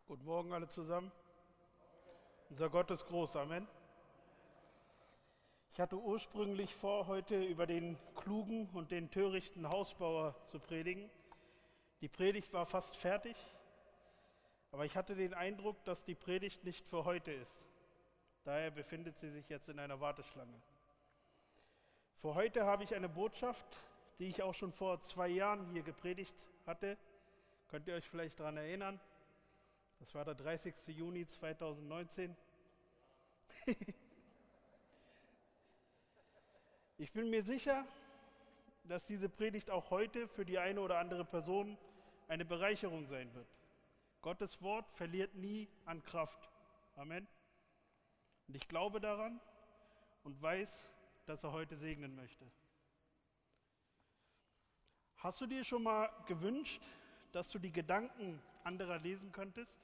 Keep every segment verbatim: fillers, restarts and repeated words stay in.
Guten Morgen alle zusammen. Unser Gott ist groß, Amen. Ich hatte ursprünglich vor, heute über den klugen und den törichten Hausbauer zu predigen. Die Predigt war fast fertig, aber ich hatte den Eindruck, dass die Predigt nicht für heute ist. Daher befindet sie sich jetzt in einer Warteschlange. Für heute habe ich eine Botschaft, die ich auch schon vor zwei Jahren hier gepredigt hatte. Könnt ihr euch vielleicht daran erinnern? Das war der dreißigste Juni zweitausendneunzehn. Ich bin mir sicher, dass diese Predigt auch heute für die eine oder andere Person eine Bereicherung sein wird. Gottes Wort verliert nie an Kraft. Amen. Und ich glaube daran und weiß, dass er heute segnen möchte. Hast du dir schon mal gewünscht, dass du die Gedanken anderer lesen könntest?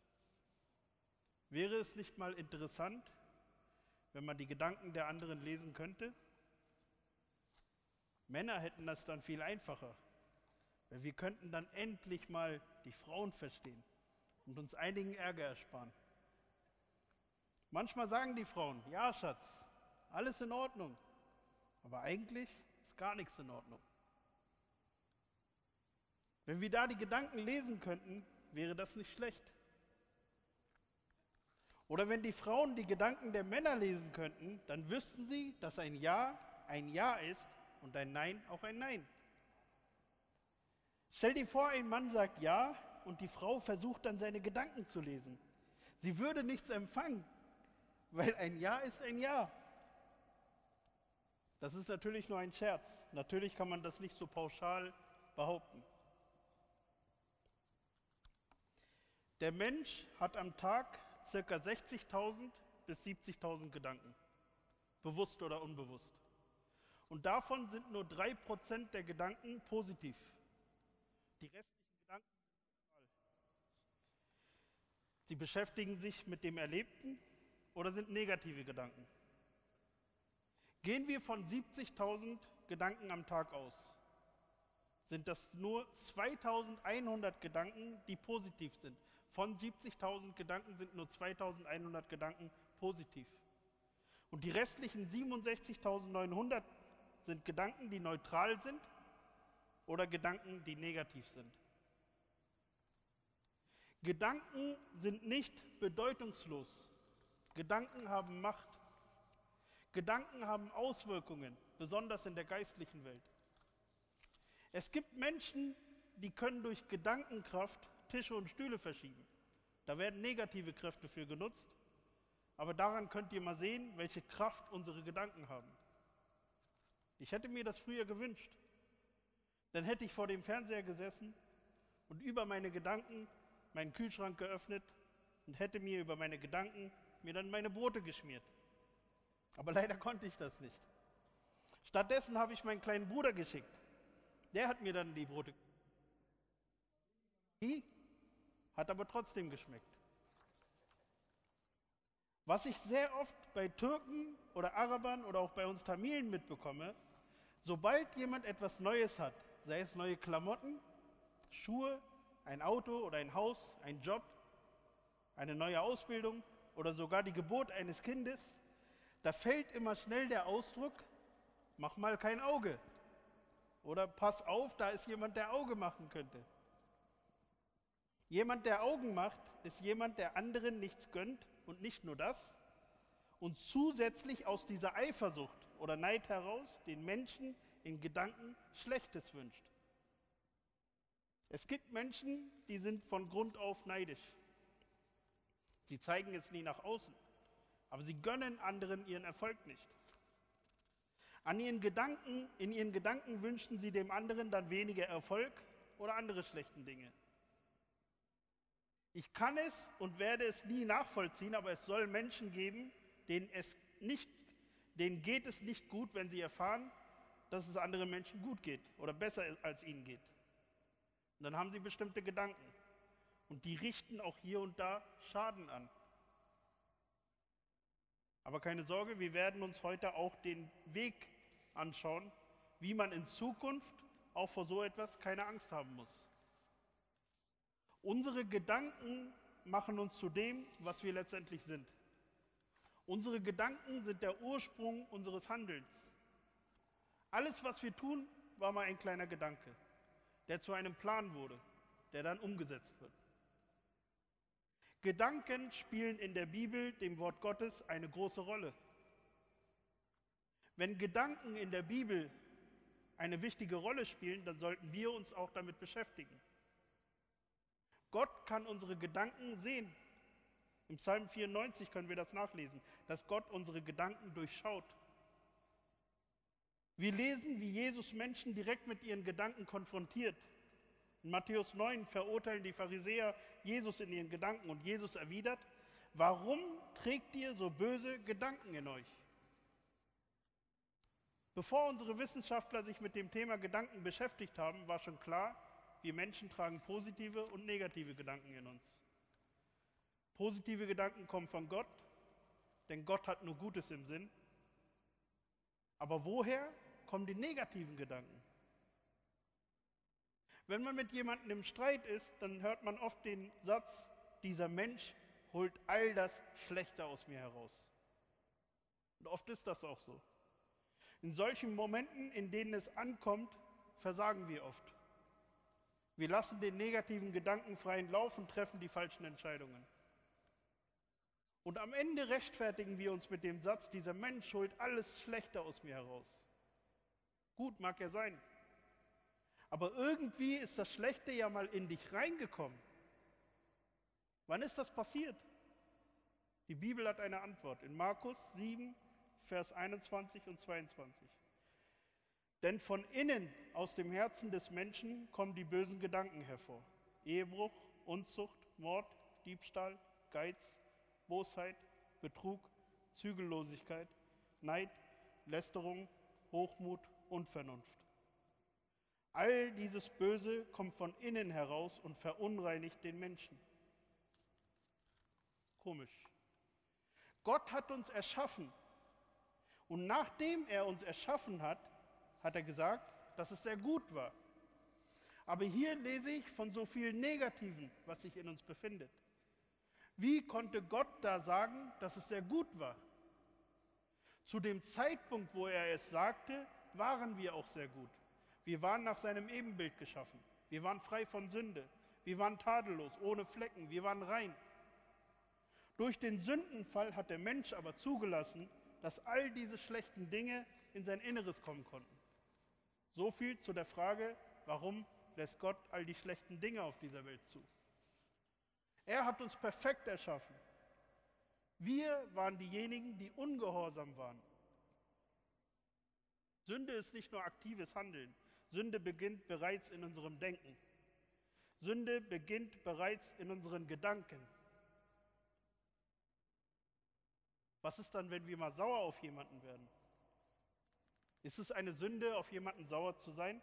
Wäre es nicht mal interessant, wenn man die Gedanken der anderen lesen könnte? Männer hätten das dann viel einfacher, weil wir könnten dann endlich mal die Frauen verstehen und uns einigen Ärger ersparen. Manchmal sagen die Frauen, ja Schatz, alles in Ordnung, aber eigentlich ist gar nichts in Ordnung. Wenn wir da die Gedanken lesen könnten, wäre das nicht schlecht. Oder wenn die Frauen die Gedanken der Männer lesen könnten, dann wüssten sie, dass ein Ja ein Ja ist und ein Nein auch ein Nein. Stell dir vor, ein Mann sagt Ja und die Frau versucht dann seine Gedanken zu lesen. Sie würde nichts empfangen, weil ein Ja ist ein Ja. Das ist natürlich nur ein Scherz. Natürlich kann man das nicht so pauschal behaupten. Der Mensch hat am Tag ca. sechzigtausend bis siebzigtausend Gedanken, bewusst oder unbewusst. Und davon sind nur drei Prozent der Gedanken positiv. Die restlichen Gedanken sind neutral. Sie beschäftigen sich mit dem Erlebten oder sind negative Gedanken. Gehen wir von siebzigtausend Gedanken am Tag aus, sind das nur zweitausendeinhundert Gedanken, die positiv sind. Von siebzigtausend Gedanken sind nur zweitausendeinhundert Gedanken positiv. Und die restlichen siebenundsechzigtausendneunhundert sind Gedanken, die neutral sind oder Gedanken, die negativ sind. Gedanken sind nicht bedeutungslos. Gedanken haben Macht. Gedanken haben Auswirkungen, besonders in der geistlichen Welt. Es gibt Menschen, die können durch Gedankenkraft Tische und Stühle verschieben. Da werden negative Kräfte für genutzt, aber daran könnt ihr mal sehen, welche Kraft unsere Gedanken haben. Ich hätte mir das früher gewünscht. Dann hätte ich vor dem Fernseher gesessen und über meine Gedanken meinen Kühlschrank geöffnet und hätte mir über meine Gedanken mir dann meine Brote geschmiert. Aber leider konnte ich das nicht. Stattdessen habe ich meinen kleinen Bruder geschickt. Der hat mir dann die Brote geschmiert. Hat aber trotzdem geschmeckt. Was ich sehr oft bei Türken oder Arabern oder auch bei uns Tamilen mitbekomme, sobald jemand etwas Neues hat, sei es neue Klamotten, Schuhe, ein Auto oder ein Haus, ein Job, eine neue Ausbildung oder sogar die Geburt eines Kindes, da fällt immer schnell der Ausdruck, mach mal kein Auge. Oder pass auf, da ist jemand, der Auge machen könnte. Jemand, der Augen macht, ist jemand, der anderen nichts gönnt und nicht nur das und zusätzlich aus dieser Eifersucht oder Neid heraus den Menschen in Gedanken Schlechtes wünscht. Es gibt Menschen, die sind von Grund auf neidisch. Sie zeigen es nie nach außen, aber sie gönnen anderen ihren Erfolg nicht. An ihren Gedanken, in ihren Gedanken wünschen sie dem anderen dann weniger Erfolg oder andere schlechten Dinge. Ich kann es und werde es nie nachvollziehen, aber es soll Menschen geben, denen, es nicht, denen geht es nicht gut, wenn sie erfahren, dass es anderen Menschen gut geht oder besser als ihnen geht. Und dann haben sie bestimmte Gedanken und die richten auch hier und da Schaden an. Aber keine Sorge, wir werden uns heute auch den Weg anschauen, wie man in Zukunft auch vor so etwas keine Angst haben muss. Unsere Gedanken machen uns zu dem, was wir letztendlich sind. Unsere Gedanken sind der Ursprung unseres Handelns. Alles, was wir tun, war mal ein kleiner Gedanke, der zu einem Plan wurde, der dann umgesetzt wird. Gedanken spielen in der Bibel, dem Wort Gottes, eine große Rolle. Wenn Gedanken in der Bibel eine wichtige Rolle spielen, dann sollten wir uns auch damit beschäftigen. Gott kann unsere Gedanken sehen. Im Psalm vierundneunzig können wir das nachlesen, dass Gott unsere Gedanken durchschaut. Wir lesen, wie Jesus Menschen direkt mit ihren Gedanken konfrontiert. In Matthäus neun verurteilen die Pharisäer Jesus in ihren Gedanken und Jesus erwidert: Warum trägt ihr so böse Gedanken in euch? Bevor unsere Wissenschaftler sich mit dem Thema Gedanken beschäftigt haben, war schon klar, wir Menschen tragen positive und negative Gedanken in uns. Positive Gedanken kommen von Gott, denn Gott hat nur Gutes im Sinn. Aber woher kommen die negativen Gedanken? Wenn man mit jemandem im Streit ist, dann hört man oft den Satz: Dieser Mensch holt all das Schlechte aus mir heraus. Und oft ist das auch so. In solchen Momenten, in denen es ankommt, versagen wir oft. Wir lassen den negativen Gedanken freien Lauf und treffen die falschen Entscheidungen. Und am Ende rechtfertigen wir uns mit dem Satz: Dieser Mensch holt alles Schlechte aus mir heraus. Gut, mag ja sein. Aber irgendwie ist das Schlechte ja mal in dich reingekommen. Wann ist das passiert? Die Bibel hat eine Antwort in Markus sieben, Vers einundzwanzig und zweiundzwanzig. Denn von innen, aus dem Herzen des Menschen, kommen die bösen Gedanken hervor. Ehebruch, Unzucht, Mord, Diebstahl, Geiz, Bosheit, Betrug, Zügellosigkeit, Neid, Lästerung, Hochmut, Unvernunft. All dieses Böse kommt von innen heraus und verunreinigt den Menschen. Komisch. Gott hat uns erschaffen. Und nachdem er uns erschaffen hat, hat er gesagt, dass es sehr gut war. Aber hier lese ich von so viel Negativen, was sich in uns befindet. Wie konnte Gott da sagen, dass es sehr gut war? Zu dem Zeitpunkt, wo er es sagte, waren wir auch sehr gut. Wir waren nach seinem Ebenbild geschaffen. Wir waren frei von Sünde. Wir waren tadellos, ohne Flecken. Wir waren rein. Durch den Sündenfall hat der Mensch aber zugelassen, dass all diese schlechten Dinge in sein Inneres kommen konnten. So viel zu der Frage, warum lässt Gott all die schlechten Dinge auf dieser Welt zu? Er hat uns perfekt erschaffen. Wir waren diejenigen, die ungehorsam waren. Sünde ist nicht nur aktives Handeln. Sünde beginnt bereits in unserem Denken. Sünde beginnt bereits in unseren Gedanken. Was ist dann, wenn wir mal sauer auf jemanden werden? Ist es eine Sünde, auf jemanden sauer zu sein?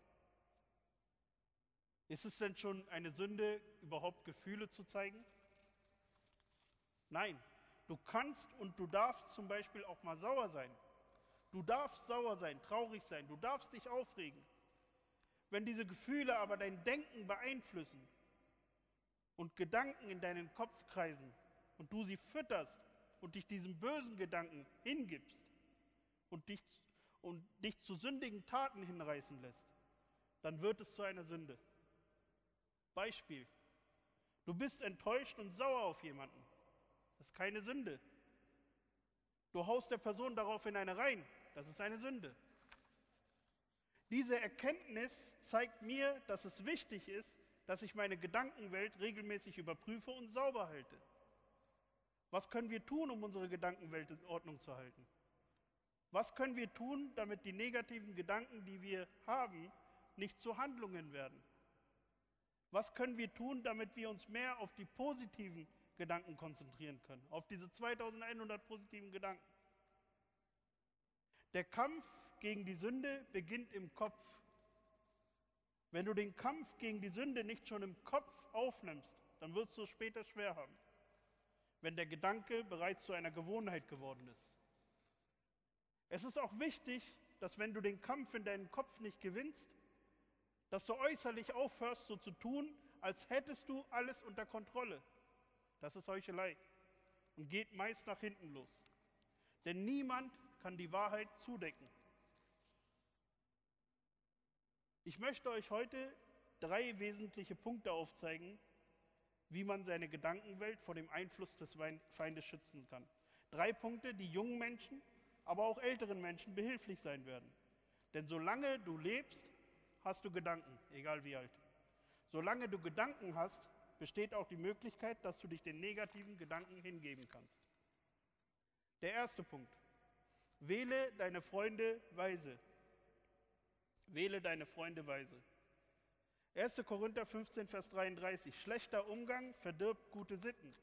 Ist es denn schon eine Sünde, überhaupt Gefühle zu zeigen? Nein, du kannst und du darfst zum Beispiel auch mal sauer sein. Du darfst sauer sein, traurig sein, du darfst dich aufregen. Wenn diese Gefühle aber dein Denken beeinflussen und Gedanken in deinen Kopf kreisen und du sie fütterst und dich diesen bösen Gedanken hingibst und dich, und dich zu sündigen Taten hinreißen lässt, dann wird es zu einer Sünde. Beispiel: Du bist enttäuscht und sauer auf jemanden. Das ist keine Sünde. Du haust der Person daraufhin eine rein. Das ist eine Sünde. Diese Erkenntnis zeigt mir, dass es wichtig ist, dass ich meine Gedankenwelt regelmäßig überprüfe und sauber halte. Was können wir tun, um unsere Gedankenwelt in Ordnung zu halten? Was können wir tun, damit die negativen Gedanken, die wir haben, nicht zu Handlungen werden? Was können wir tun, damit wir uns mehr auf die positiven Gedanken konzentrieren können, auf diese zweitausendeinhundert positiven Gedanken? Der Kampf gegen die Sünde beginnt im Kopf. Wenn du den Kampf gegen die Sünde nicht schon im Kopf aufnimmst, dann wirst du es später schwer haben, wenn der Gedanke bereits zu einer Gewohnheit geworden ist. Es ist auch wichtig, dass wenn du den Kampf in deinem Kopf nicht gewinnst, dass du äußerlich aufhörst, so zu tun, als hättest du alles unter Kontrolle. Das ist Heuchelei und geht meist nach hinten los. Denn niemand kann die Wahrheit zudecken. Ich möchte euch heute drei wesentliche Punkte aufzeigen, wie man seine Gedankenwelt vor dem Einfluss des Feindes schützen kann. Drei Punkte, die jungen Menschen, aber auch älteren Menschen behilflich sein werden. Denn solange du lebst, hast du Gedanken, egal wie alt. Solange du Gedanken hast, besteht auch die Möglichkeit, dass du dich den negativen Gedanken hingeben kannst. Der erste Punkt. Wähle deine Freunde weise. Wähle deine Freunde weise. erster Korinther fünfzehn, Vers dreiunddreißig. Schlechter Umgang verdirbt gute Sitten.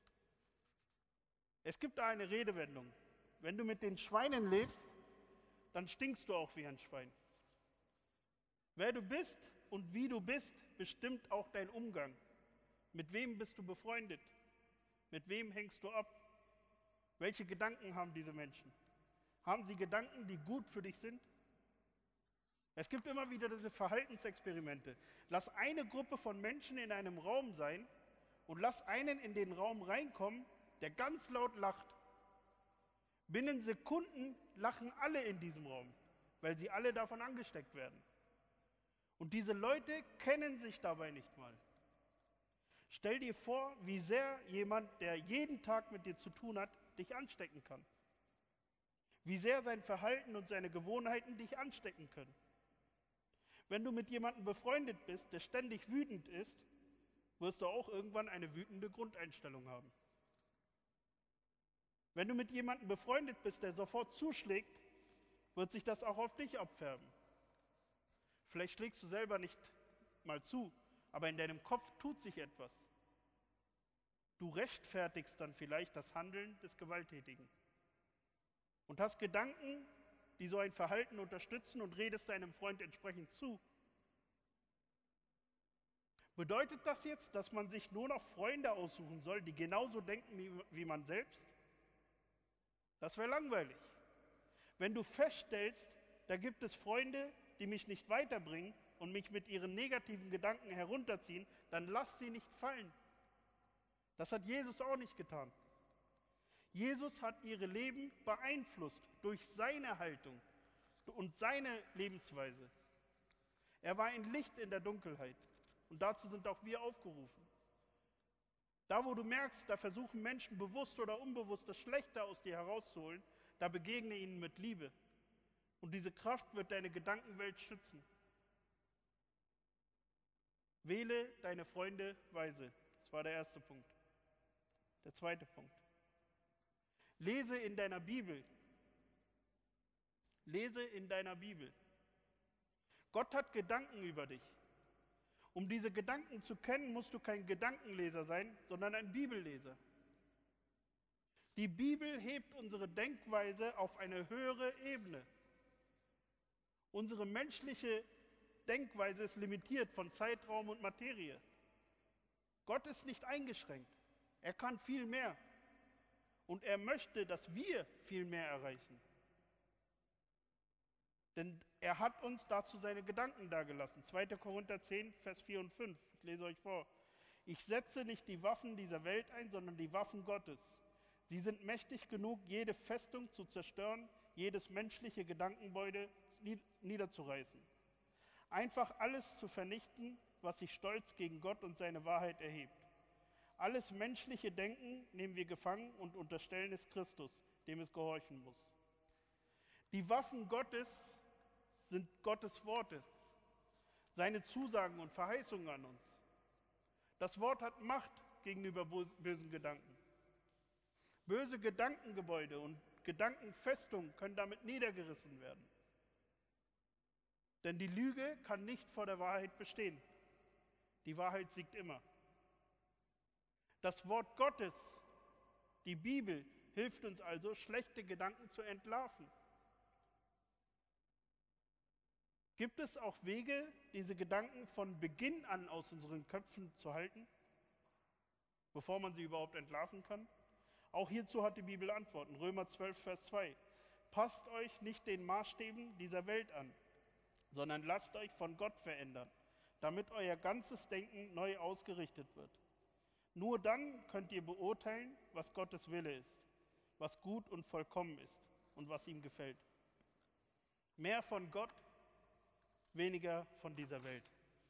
Es gibt da eine Redewendung. Wenn du mit den Schweinen lebst, dann stinkst du auch wie ein Schwein. Wer du bist und wie du bist, bestimmt auch dein Umgang. Mit wem bist du befreundet? Mit wem hängst du ab? Welche Gedanken haben diese Menschen? Haben sie Gedanken, die gut für dich sind? Es gibt immer wieder diese Verhaltensexperimente. Lass eine Gruppe von Menschen in einem Raum sein und lass einen in den Raum reinkommen, der ganz laut lacht. Binnen Sekunden lachen alle in diesem Raum, weil sie alle davon angesteckt werden. Und diese Leute kennen sich dabei nicht mal. Stell dir vor, wie sehr jemand, der jeden Tag mit dir zu tun hat, dich anstecken kann. Wie sehr sein Verhalten und seine Gewohnheiten dich anstecken können. Wenn du mit jemandem befreundet bist, der ständig wütend ist, wirst du auch irgendwann eine wütende Grundeinstellung haben. Wenn du mit jemandem befreundet bist, der sofort zuschlägt, wird sich das auch auf dich abfärben. Vielleicht schlägst du selber nicht mal zu, aber in deinem Kopf tut sich etwas. Du rechtfertigst dann vielleicht das Handeln des Gewalttätigen und hast Gedanken, die so ein Verhalten unterstützen und redest deinem Freund entsprechend zu. Bedeutet das jetzt, dass man sich nur noch Freunde aussuchen soll, die genauso denken wie, wie man selbst? Das wäre langweilig. Wenn du feststellst, da gibt es Freunde, die mich nicht weiterbringen und mich mit ihren negativen Gedanken herunterziehen, dann lass sie nicht fallen. Das hat Jesus auch nicht getan. Jesus hat ihre Leben beeinflusst durch seine Haltung und seine Lebensweise. Er war ein Licht in der Dunkelheit und dazu sind auch wir aufgerufen. Da, wo du merkst, da versuchen Menschen bewusst oder unbewusst das Schlechte aus dir herauszuholen, da begegne ihnen mit Liebe. Und diese Kraft wird deine Gedankenwelt schützen. Wähle deine Freunde weise. Das war der erste Punkt. Der zweite Punkt. Lese in deiner Bibel. Lese in deiner Bibel. Gott hat Gedanken über dich. Um diese Gedanken zu kennen, musst du kein Gedankenleser sein, sondern ein Bibelleser. Die Bibel hebt unsere Denkweise auf eine höhere Ebene. Unsere menschliche Denkweise ist limitiert von Zeitraum und Materie. Gott ist nicht eingeschränkt. Er kann viel mehr. Und er möchte, dass wir viel mehr erreichen. Denn er hat uns dazu seine Gedanken dargelassen. zweiter Korinther zehn, Vers vier und fünf. Ich lese euch vor. Ich setze nicht die Waffen dieser Welt ein, sondern die Waffen Gottes. Sie sind mächtig genug, jede Festung zu zerstören, jedes menschliche Gedankengebäude niederzureißen. Einfach alles zu vernichten, was sich stolz gegen Gott und seine Wahrheit erhebt. Alles menschliche Denken nehmen wir gefangen und unterstellen es Christus, dem es gehorchen muss. Die Waffen Gottes sind Gottes Worte, seine Zusagen und Verheißungen an uns. Das Wort hat Macht gegenüber bösen Gedanken. Böse Gedankengebäude und Gedankenfestungen können damit niedergerissen werden. Denn die Lüge kann nicht vor der Wahrheit bestehen. Die Wahrheit siegt immer. Das Wort Gottes, die Bibel, hilft uns also, schlechte Gedanken zu entlarven. Gibt es auch Wege, diese Gedanken von Beginn an aus unseren Köpfen zu halten, bevor man sie überhaupt entlarven kann? Auch hierzu hat die Bibel Antworten. Römer zwölf, Vers zwei. Passt euch nicht den Maßstäben dieser Welt an, sondern lasst euch von Gott verändern, damit euer ganzes Denken neu ausgerichtet wird. Nur dann könnt ihr beurteilen, was Gottes Wille ist, was gut und vollkommen ist und was ihm gefällt. Mehr von Gott, weniger von dieser Welt.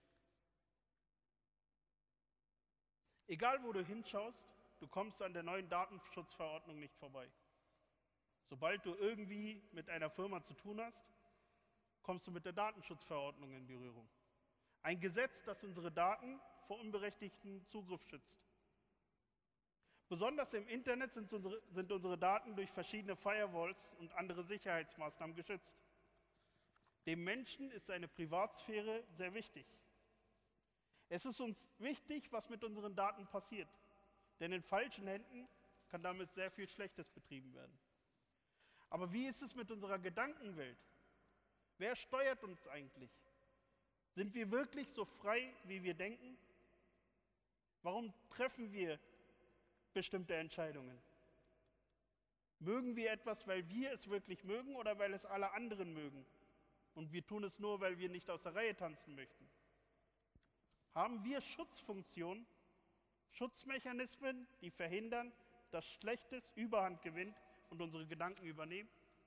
Egal wo du hinschaust, du kommst an der neuen Datenschutzverordnung nicht vorbei. Sobald du irgendwie mit einer Firma zu tun hast, kommst du mit der Datenschutzverordnung in Berührung. Ein Gesetz, das unsere Daten vor unberechtigtem Zugriff schützt. Besonders im Internet sind unsere, sind unsere Daten durch verschiedene Firewalls und andere Sicherheitsmaßnahmen geschützt. Dem Menschen ist seine Privatsphäre sehr wichtig. Es ist uns wichtig, was mit unseren Daten passiert, denn in falschen Händen kann damit sehr viel Schlechtes betrieben werden. Aber wie ist es mit unserer Gedankenwelt? Wer steuert uns eigentlich? Sind wir wirklich so frei, wie wir denken? Warum treffen wir bestimmte Entscheidungen? Mögen wir etwas, weil wir es wirklich mögen oder weil es alle anderen mögen? Und wir tun es nur, weil wir nicht aus der Reihe tanzen möchten. Haben wir Schutzfunktionen, Schutzmechanismen, die verhindern, dass Schlechtes Überhand gewinnt und unsere Gedanken übernehmen?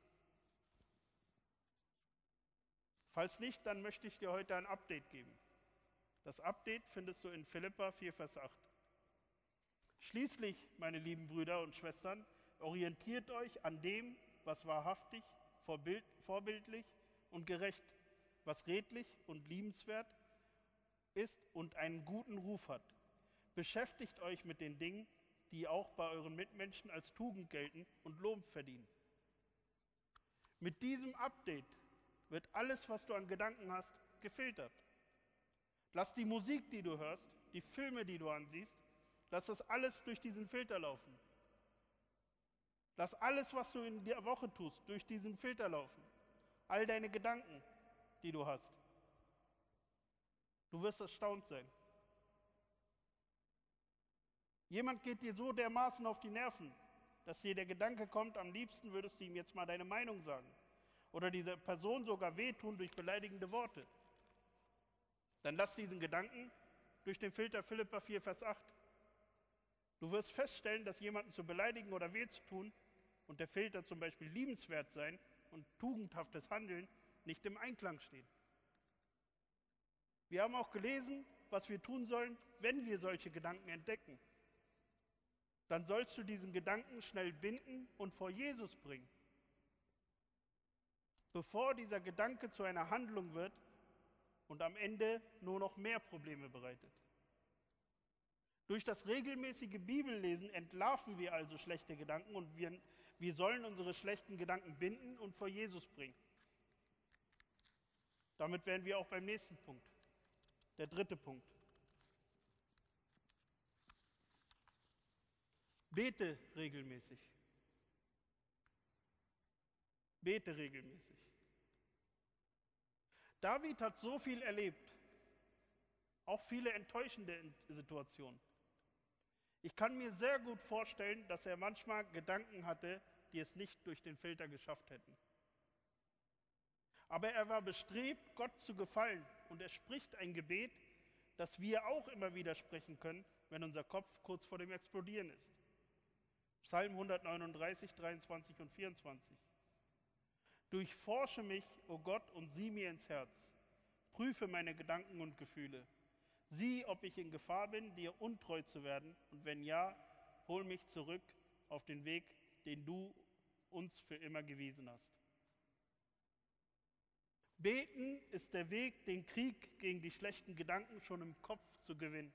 Falls nicht, dann möchte ich dir heute ein Update geben. Das Update findest du in Philipper vier, Vers acht. Schließlich, meine lieben Brüder und Schwestern, orientiert euch an dem, was wahrhaftig, vorbild, vorbildlich und gerecht, was redlich und liebenswert ist und einen guten Ruf hat. Beschäftigt euch mit den Dingen, die auch bei euren Mitmenschen als Tugend gelten und Lob verdienen. Mit diesem Update wird alles, was du an Gedanken hast, gefiltert. Lass die Musik, die du hörst, die Filme, die du ansiehst, lass das alles durch diesen Filter laufen. Lass alles, was du in der Woche tust, durch diesen Filter laufen. All deine Gedanken, die du hast. Du wirst erstaunt sein. Jemand geht dir so dermaßen auf die Nerven, dass dir der Gedanke kommt, am liebsten würdest du ihm jetzt mal deine Meinung sagen. Oder dieser Person sogar wehtun durch beleidigende Worte. Dann lass diesen Gedanken durch den Filter Philipper vier, Vers acht. Du wirst feststellen, dass jemanden zu beleidigen oder weh zu tun und der Filter zum Beispiel liebenswert sein und tugendhaftes Handeln nicht im Einklang stehen. Wir haben auch gelesen, was wir tun sollen, wenn wir solche Gedanken entdecken. Dann sollst du diesen Gedanken schnell binden und vor Jesus bringen, bevor dieser Gedanke zu einer Handlung wird und am Ende nur noch mehr Probleme bereitet. Durch das regelmäßige Bibellesen entlarven wir also schlechte Gedanken und wir, wir sollen unsere schlechten Gedanken binden und vor Jesus bringen. Damit wären wir auch beim nächsten Punkt. Der dritte Punkt. Bete regelmäßig. Bete regelmäßig. David hat so viel erlebt, auch viele enttäuschende Situationen. Ich kann mir sehr gut vorstellen, dass er manchmal Gedanken hatte, die es nicht durch den Filter geschafft hätten. Aber er war bestrebt, Gott zu gefallen und er spricht ein Gebet, das wir auch immer wieder sprechen können, wenn unser Kopf kurz vor dem Explodieren ist. Psalm hundertneununddreißig, dreiundzwanzig und vierundzwanzig. Durchforsche mich, o Gott, und sieh mir ins Herz. Prüfe meine Gedanken und Gefühle. Sieh, ob ich in Gefahr bin, dir untreu zu werden, und wenn ja, hol mich zurück auf den Weg, den du uns für immer gewiesen hast. Beten ist der Weg, den Krieg gegen die schlechten Gedanken schon im Kopf zu gewinnen.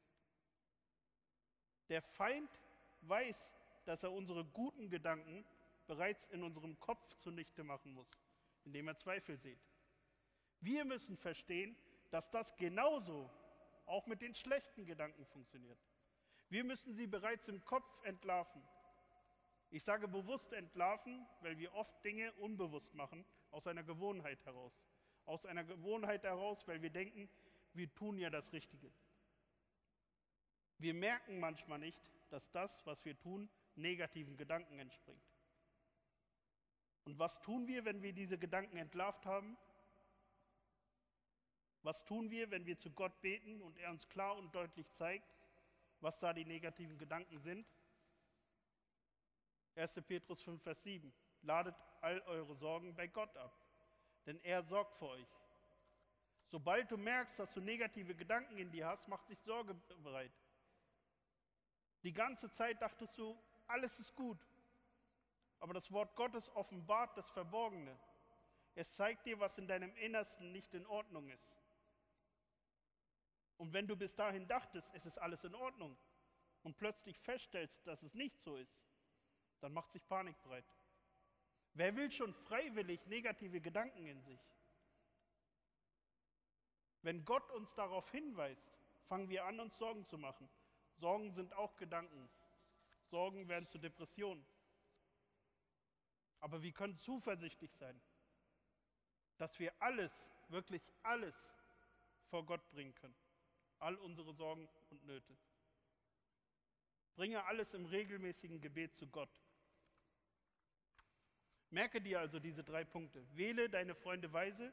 Der Feind weiß, dass er unsere guten Gedanken bereits in unserem Kopf zunichte machen muss, indem er Zweifel sieht. Wir müssen verstehen, dass das genauso auch mit den schlechten Gedanken funktioniert. Wir müssen sie bereits im Kopf entlarven. Ich sage bewusst entlarven, weil wir oft Dinge unbewusst machen, aus einer Gewohnheit heraus. Aus einer Gewohnheit heraus, weil wir denken, wir tun ja das Richtige. Wir merken manchmal nicht, dass das, was wir tun, negativen Gedanken entspringt. Und was tun wir, wenn wir diese Gedanken entlarvt haben? Was tun wir, wenn wir zu Gott beten und er uns klar und deutlich zeigt, was da die negativen Gedanken sind. erster Petrus fünf, Vers sieben. Ladet all eure Sorgen bei Gott ab, denn er sorgt für euch. Sobald du merkst, dass du negative Gedanken in dir hast, macht sich Sorge bereit. Die ganze Zeit dachtest du, alles ist gut. Aber das Wort Gottes offenbart das Verborgene. Es zeigt dir, was in deinem Innersten nicht in Ordnung ist. Und wenn du bis dahin dachtest, es ist alles in Ordnung und plötzlich feststellst, dass es nicht so ist, dann macht sich Panik breit. Wer will schon freiwillig negative Gedanken in sich? Wenn Gott uns darauf hinweist, fangen wir an, uns Sorgen zu machen. Sorgen sind auch Gedanken. Sorgen werden zu Depressionen. Aber wir können zuversichtlich sein, dass wir alles, wirklich alles vor Gott bringen können. All unsere Sorgen und Nöte. Bringe alles im regelmäßigen Gebet zu Gott. Merke dir also diese drei Punkte. Wähle deine Freunde weise.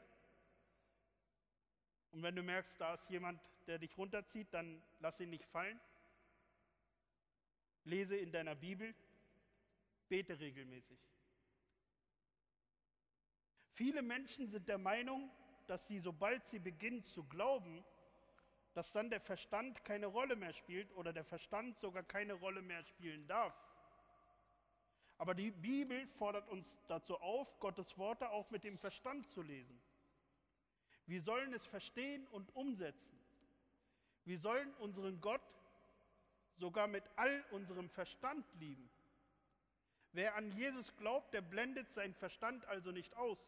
Und wenn du merkst, da ist jemand, der dich runterzieht, dann lass ihn nicht fallen. Lese in deiner Bibel. Bete regelmäßig. Viele Menschen sind der Meinung, dass sie, sobald sie beginnen zu glauben, dass dann der Verstand keine Rolle mehr spielt oder der Verstand sogar keine Rolle mehr spielen darf. Aber die Bibel fordert uns dazu auf, Gottes Worte auch mit dem Verstand zu lesen. Wir sollen es verstehen und umsetzen. Wir sollen unseren Gott sogar mit all unserem Verstand lieben. Wer an Jesus glaubt, der blendet seinen Verstand also nicht aus,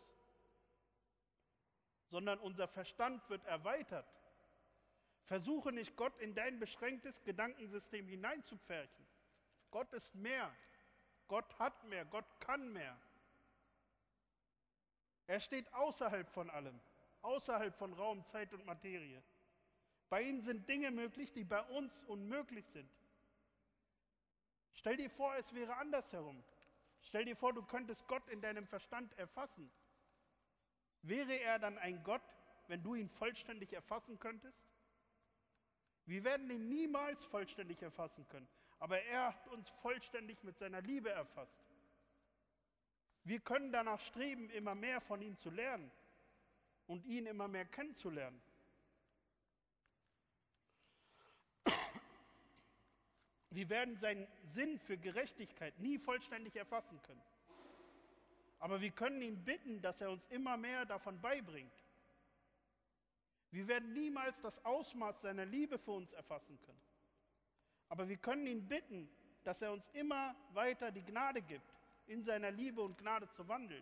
sondern unser Verstand wird erweitert. Versuche nicht, Gott in dein beschränktes Gedankensystem hineinzupferchen. Gott ist mehr. Gott hat mehr. Gott kann mehr. Er steht außerhalb von allem, außerhalb von Raum, Zeit und Materie. Bei ihm sind Dinge möglich, die bei uns unmöglich sind. Stell dir vor, es wäre andersherum. Stell dir vor, du könntest Gott in deinem Verstand erfassen. Wäre er dann ein Gott, wenn du ihn vollständig erfassen könntest? Wir werden ihn niemals vollständig erfassen können, aber er hat uns vollständig mit seiner Liebe erfasst. Wir können danach streben, immer mehr von ihm zu lernen und ihn immer mehr kennenzulernen. Wir werden seinen Sinn für Gerechtigkeit nie vollständig erfassen können. Aber wir können ihn bitten, dass er uns immer mehr davon beibringt. Wir werden niemals das Ausmaß seiner Liebe für uns erfassen können. Aber wir können ihn bitten, dass er uns immer weiter die Gnade gibt, in seiner Liebe und Gnade zu wandeln.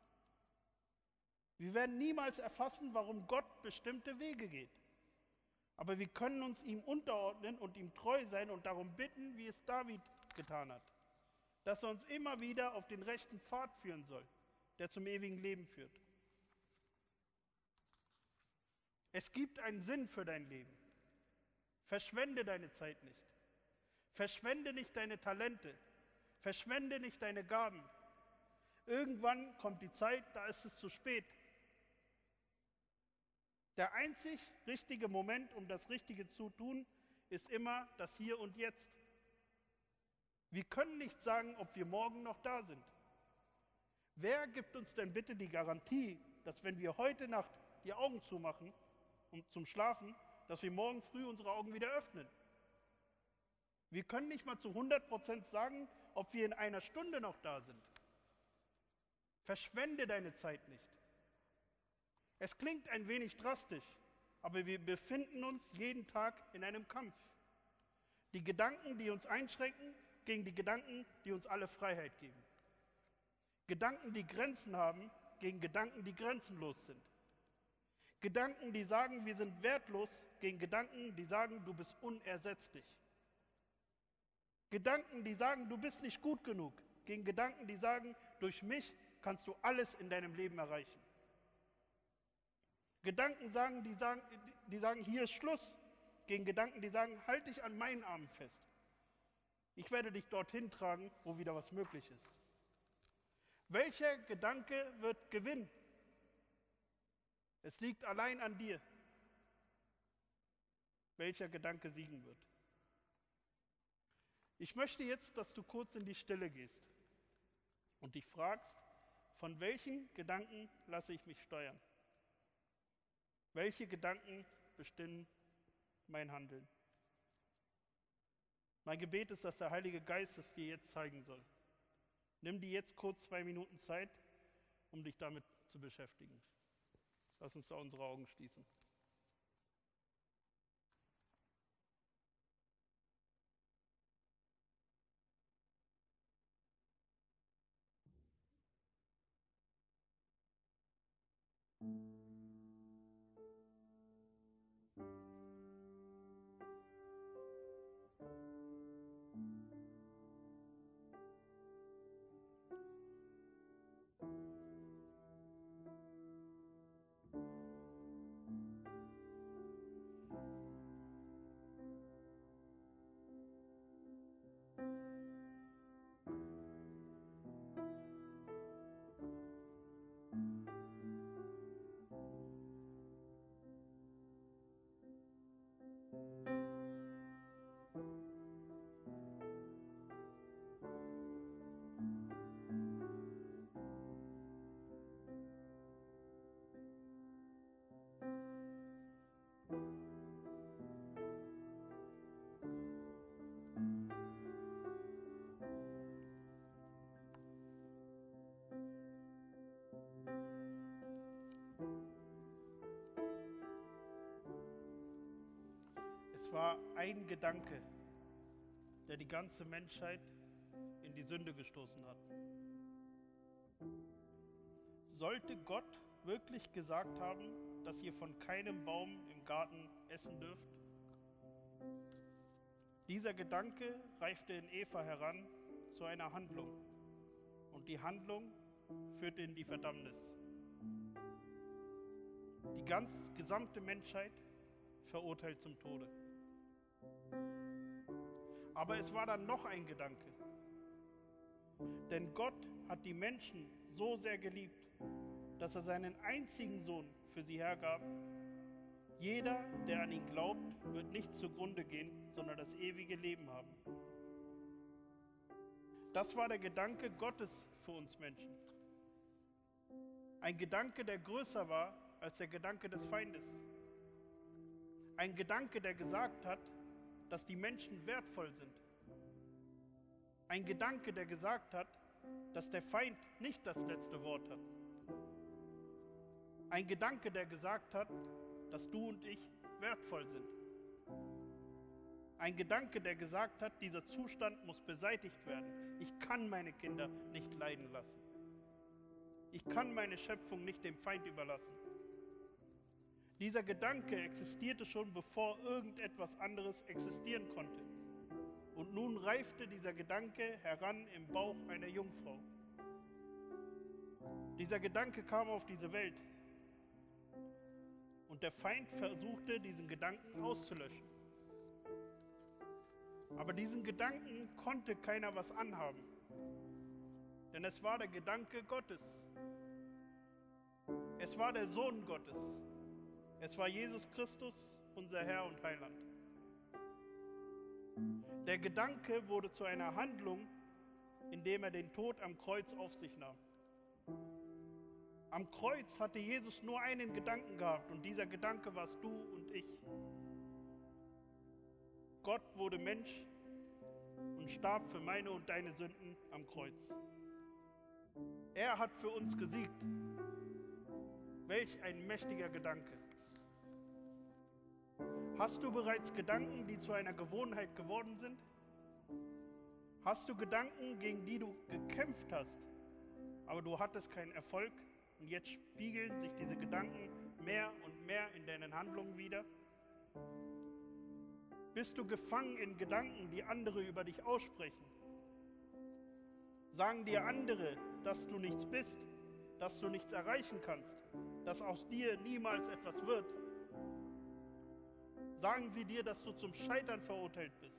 Wir werden niemals erfassen, warum Gott bestimmte Wege geht. Aber wir können uns ihm unterordnen und ihm treu sein und darum bitten, wie es David getan hat, dass er uns immer wieder auf den rechten Pfad führen soll, der zum ewigen Leben führt. Es gibt einen Sinn für dein Leben. Verschwende deine Zeit nicht. Verschwende nicht deine Talente. Verschwende nicht deine Gaben. Irgendwann kommt die Zeit, da ist es zu spät. Der einzig richtige Moment, um das Richtige zu tun, ist immer das Hier und Jetzt. Wir können nicht sagen, ob wir morgen noch da sind. Wer gibt uns denn bitte die Garantie, dass wenn wir heute Nacht die Augen zumachen, um zum Schlafen, dass wir morgen früh unsere Augen wieder öffnen? Wir können nicht mal zu hundert Prozent sagen, ob wir in einer Stunde noch da sind. Verschwende deine Zeit nicht. Es klingt ein wenig drastisch, aber wir befinden uns jeden Tag in einem Kampf. Die Gedanken, die uns einschränken, gegen die Gedanken, die uns alle Freiheit geben. Gedanken, die Grenzen haben, gegen Gedanken, die grenzenlos sind. Gedanken, die sagen, wir sind wertlos, gegen Gedanken, die sagen, du bist unersetzlich. Gedanken, die sagen, du bist nicht gut genug, gegen Gedanken, die sagen, durch mich kannst du alles in deinem Leben erreichen. Gedanken, sagen, die, sagen, die sagen, hier ist Schluss, gegen Gedanken, die sagen, halt dich an meinen Armen fest. Ich werde dich dorthin tragen, wo wieder was möglich ist. Welcher Gedanke wird gewinnen? Es liegt allein an dir, welcher Gedanke siegen wird. Ich möchte jetzt, dass du kurz in die Stille gehst und dich fragst, von welchen Gedanken lasse ich mich steuern? Welche Gedanken bestimmen mein Handeln? Mein Gebet ist, dass der Heilige Geist es dir jetzt zeigen soll. Nimm dir jetzt kurz zwei Minuten Zeit, um dich damit zu beschäftigen. Lass uns da unsere Augen schließen. Es war ein Gedanke, der die ganze Menschheit in die Sünde gestoßen hat. Sollte Gott wirklich gesagt haben, dass ihr von keinem Baum im Garten essen dürft? Dieser Gedanke reifte in Eva heran zu einer Handlung. Und die Handlung führte in die Verdammnis. Die ganz gesamte Menschheit verurteilt zum Tode. Aber es war dann noch ein Gedanke. Denn Gott hat die Menschen so sehr geliebt, dass er seinen einzigen Sohn für sie hergab. Jeder, der an ihn glaubt, wird nicht zugrunde gehen, sondern das ewige Leben haben. Das war der Gedanke Gottes für uns Menschen. Ein Gedanke, der größer war als der Gedanke des Feindes. Ein Gedanke, der gesagt hat, dass die Menschen wertvoll sind. Ein Gedanke, der gesagt hat, dass der Feind nicht das letzte Wort hat. Ein Gedanke, der gesagt hat, dass du und ich wertvoll sind. Ein Gedanke, der gesagt hat, dieser Zustand muss beseitigt werden. Ich kann meine Kinder nicht leiden lassen. Ich kann meine Schöpfung nicht dem Feind überlassen. Dieser Gedanke existierte schon, bevor irgendetwas anderes existieren konnte. Und nun reifte dieser Gedanke heran im Bauch einer Jungfrau. Dieser Gedanke kam auf diese Welt. Und der Feind versuchte, diesen Gedanken auszulöschen. Aber diesen Gedanken konnte keiner was anhaben. Denn es war der Gedanke Gottes. Es war der Sohn Gottes. Es war Jesus Christus, unser Herr und Heiland. Der Gedanke wurde zu einer Handlung, indem er den Tod am Kreuz auf sich nahm. Am Kreuz hatte Jesus nur einen Gedanken gehabt und dieser Gedanke warst du und ich. Gott wurde Mensch und starb für meine und deine Sünden am Kreuz. Er hat für uns gesiegt. Welch ein mächtiger Gedanke. Hast du bereits Gedanken, die zu einer Gewohnheit geworden sind? Hast du Gedanken, gegen die du gekämpft hast, aber du hattest keinen Erfolg und jetzt spiegeln sich diese Gedanken mehr und mehr in deinen Handlungen wider? Bist du gefangen in Gedanken, die andere über dich aussprechen? Sagen dir andere, dass du nichts bist, dass du nichts erreichen kannst, dass aus dir niemals etwas wird? Sagen sie dir, dass du zum Scheitern verurteilt bist?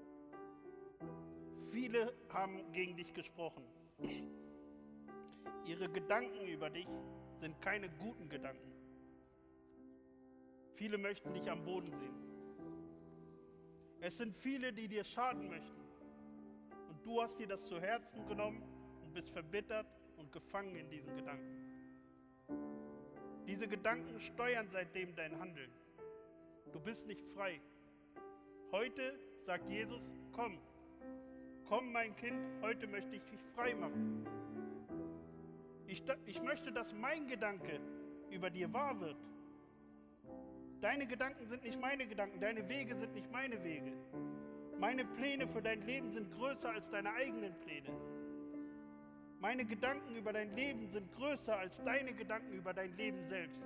Viele haben gegen dich gesprochen. Ihre Gedanken über dich sind keine guten Gedanken. Viele möchten dich am Boden sehen. Es sind viele, die dir schaden möchten. du hast dir das zu Herzen genommen und bist verbittert und gefangen in diesen Gedanken. Diese Gedanken steuern seitdem dein Handeln. Du bist nicht frei. Heute sagt Jesus, komm, komm mein Kind, heute möchte ich dich frei machen. Ich, ich möchte, dass mein Gedanke über dir wahr wird. Deine Gedanken sind nicht meine Gedanken, deine Wege sind nicht meine Wege. Meine Pläne für dein Leben sind größer als deine eigenen Pläne. Meine Gedanken über dein Leben sind größer als deine Gedanken über dein Leben selbst.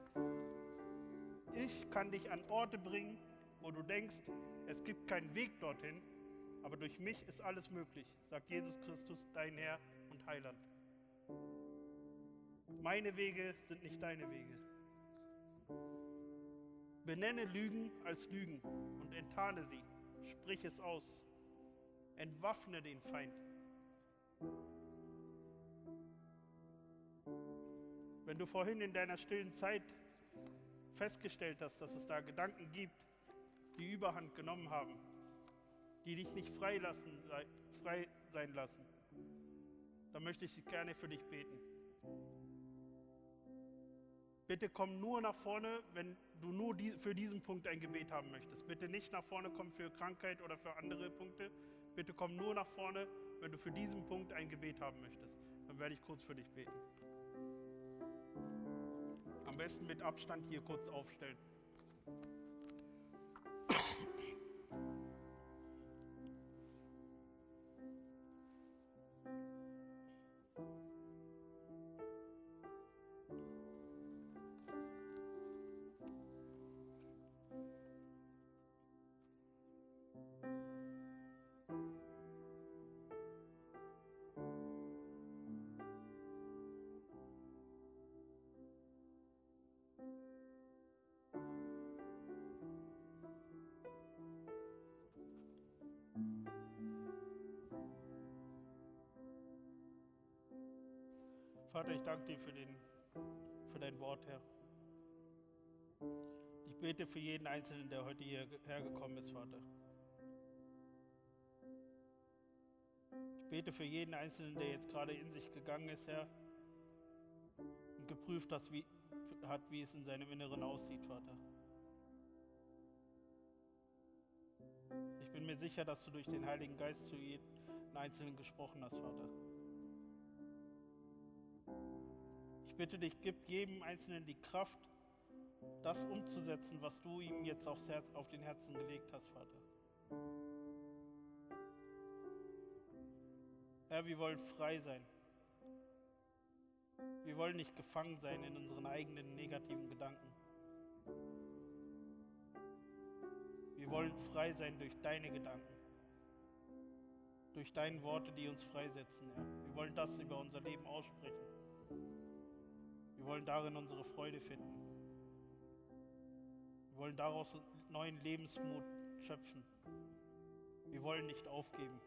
Ich kann dich an Orte bringen, wo du denkst, es gibt keinen Weg dorthin, aber durch mich ist alles möglich, sagt Jesus Christus, dein Herr und Heiland. Meine Wege sind nicht deine Wege. Benenne Lügen als Lügen und enttarne sie. Sprich es aus. Entwaffne den Feind. Wenn du vorhin in deiner stillen Zeit festgestellt hast, dass es da Gedanken gibt, die Überhand genommen haben, die dich nicht frei, lassen, frei sein lassen, dann möchte ich gerne für dich beten. Bitte komm nur nach vorne, wenn du nur die, für diesen Punkt ein Gebet haben möchtest. Bitte nicht nach vorne kommen für Krankheit oder für andere Punkte. Bitte komm nur nach vorne, wenn du für diesen Punkt ein Gebet haben möchtest. Dann werde ich kurz für dich beten. Am besten mit Abstand hier kurz aufstellen. Vater, ich danke dir für, den, für dein Wort, Herr. Ich bete für jeden Einzelnen, der heute hierher gekommen ist, Vater. Ich bete für jeden Einzelnen, der jetzt gerade in sich gegangen ist, Herr, und geprüft hat, wie, hat, wie es in seinem Inneren aussieht, Vater. Ich bin mir sicher, dass du durch den Heiligen Geist zu jedem Einzelnen gesprochen hast, Vater. Ich bitte dich, gib jedem Einzelnen die Kraft, das umzusetzen, was du ihm jetzt aufs Herz, auf den Herzen gelegt hast, Vater. Herr, wir wollen frei sein. Wir wollen nicht gefangen sein in unseren eigenen negativen Gedanken. Wir wollen frei sein durch deine Gedanken, durch deine Worte, die uns freisetzen, Herr. Wir wollen das über unser Leben aussprechen. Wir wollen darin unsere Freude finden. Wir wollen daraus neuen Lebensmut schöpfen. Wir wollen nicht aufgeben.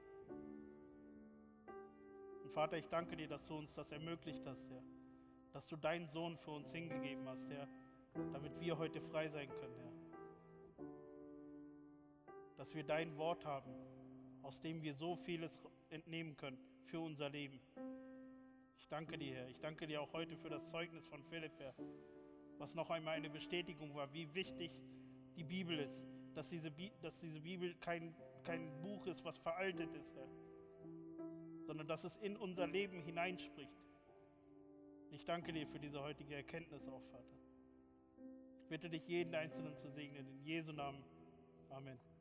Und Vater, ich danke dir, dass du uns das ermöglicht hast, Herr. Dass du deinen Sohn für uns hingegeben hast, Herr, damit wir heute frei sein können, Herr. Dass wir dein Wort haben, aus dem wir so vieles entnehmen können für unser Leben. Ich danke dir, Herr. Ich danke dir auch heute für das Zeugnis von Philipp, Herr, was noch einmal eine Bestätigung war, wie wichtig die Bibel ist, dass diese, Bi- dass diese Bibel kein, kein Buch ist, was veraltet ist, Herr, sondern dass es in unser Leben hineinspricht. Ich danke dir für diese heutige Erkenntnis auch, Vater. Ich bitte dich, jeden Einzelnen zu segnen, in Jesu Namen. Amen.